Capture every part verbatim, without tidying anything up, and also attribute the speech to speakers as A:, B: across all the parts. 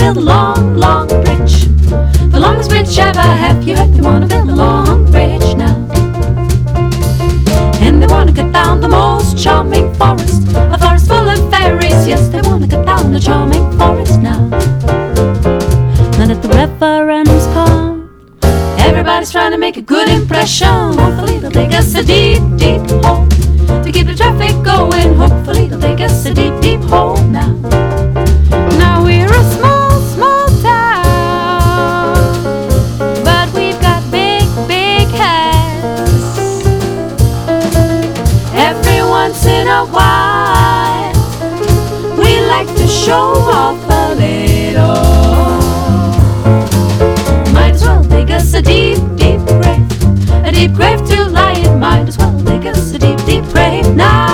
A: build a long, long bridge, the longest bridge ever. Have you heard they wanna build a long bridge now? And they wanna cut down the most charming forest, a forest full of fairies. Yes, they wanna cut down the charming forest now. Now that the referendum's come, everybody's trying to make a good impression. Hopefully they'll take us a deep, deep hole to keep the traffic going. Hopefully they'll take us a deep, deep hole now. Now we're a small, small town, but we've got big, big heads. Every once in a while we like to show off a little. Might as well take us a deep, deep grave, a deep grave to lie in. Might as well take us a deep, deep grave now.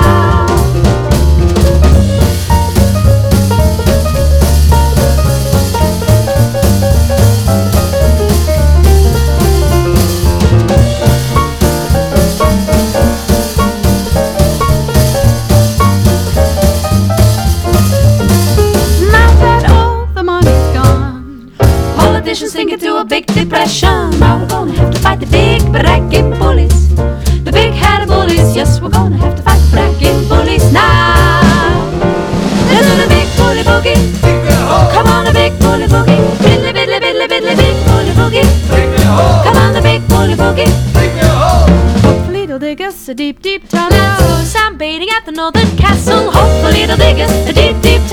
A: Sink into a big depression. Now we're gonna have to fight the big bragging bullies, the big-headed bullies. Yes, we're gonna have to fight the bragging bullies now. Let's do the big bully boogie. Come on, the big bully boogie. Biddly, biddly, biddly, biddly, big bully boogie. Come on, the big bully boogie. Hopefully they'll dig us a deep, deep tunnel. I'm baiting at the northern castle. Hopefully they'll dig us a deep, deep tunnel.